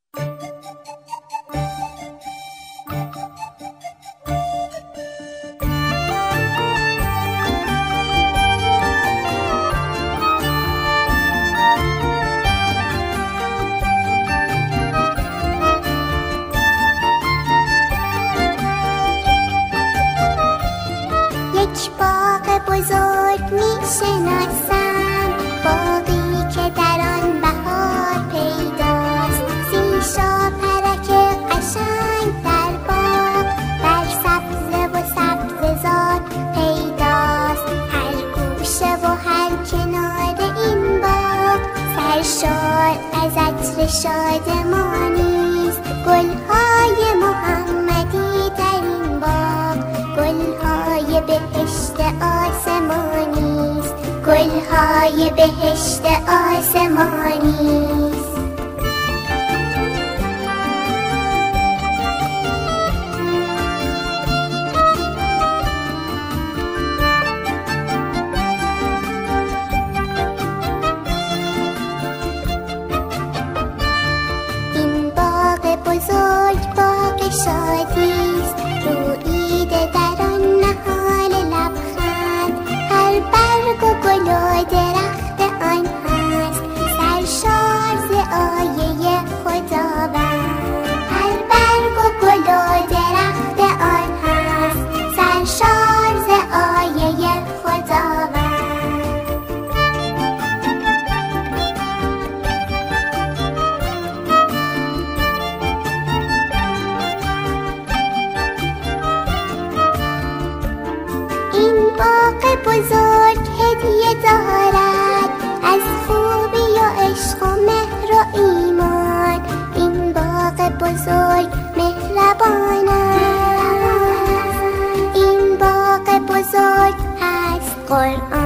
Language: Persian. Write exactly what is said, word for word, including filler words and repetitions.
یک باغ بزرگ می شناسم، باغی که در آن بهار پیداست. سی شاپرک قشنگ در باغ، بر سبزه و سبززار پیداست. هر گوشه و هر کنار این باغ سرشار از عطر شادمانیست. گلهای محمدی در این باغ، گلهای بهشت آسمانیست، گلهای بهشت آسمانیست. این باغ بزرگ باغ شادیست، روییده در آن نهال لبخند. هر برگ و گل و درخت آن هست سرشار ز آیه خداوند. هر برگ و گل و درخت آن هست سرشار ز آیه خداوند. این باغ بزرگ هدیه دارد از خوبی و عشق و مهر و ایمان. این باغ بزرگ مهربان است، این باغ بزرگ هست قرآن.